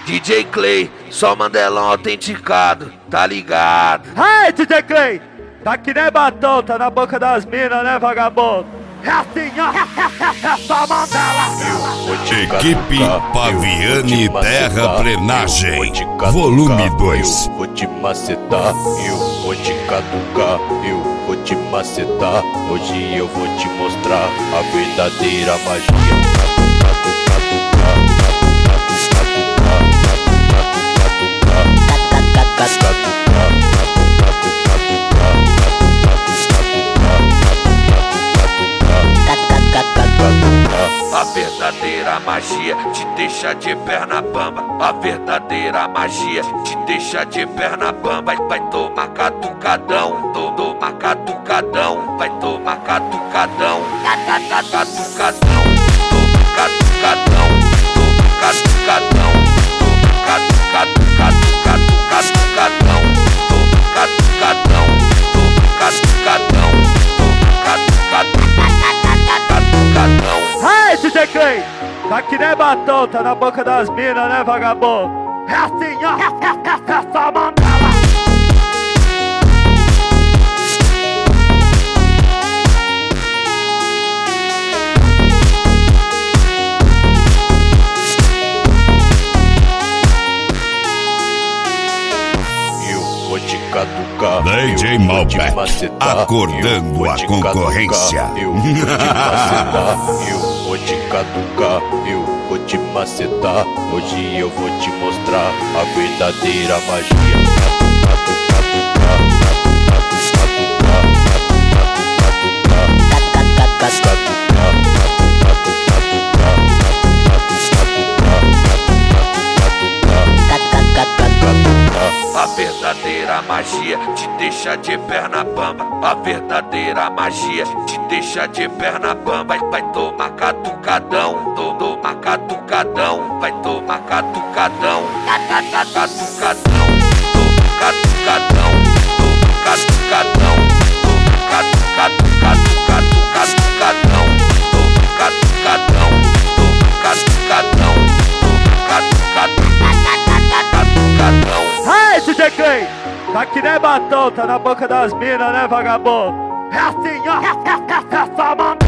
DJ Clay, só Mandelão autenticado, tá ligado? Hey, DJ Clay! Tá que nem batom, tá na boca das minas, né, vagabundo? É assim, ó, só Mandela! Equipe Paviani Terraplenagem, volume 2. Eu vou te macetar, eu vou te caducar, eu vou te macetar. Hoje eu vou te mostrar a verdadeira magia. A verdadeira magia te deixa de perna bamba. A verdadeira magia te deixa de perna bamba. Vai tomar catucadão, toma catucadão. Vai tomar catucadão, catucadão. Toma catucadão, toma catucadão. Toma catucadão, toma catucadão. Toma catucadão, catucadão. Hey, DJ Clay! Tá que nem batom, tá na boca das minas, né, vagabundo? É assim, ó, só Mandela! Eu vou te caducar, DJ Malbec, acordando a concorrência. Eu vou te macetar, eu vou te caducar, eu vou te macetar. Hoje eu vou te mostrar a verdadeira magia. A verdadeira magia te deixa de perna bamba. A verdadeira magia te deixa de perna bamba. Vai tomar catucadão, toma catucadão. Vai tomar catucadão, catucadão. Toma catucadão, toma catucadão. Toma catucadão, toma catucadão. Toma catucadão, toma catucadão. Hey, DJ Clay! Tá que nem batom, tá na boca das minas, né, vagabundo? É assim, ó, só Mandela!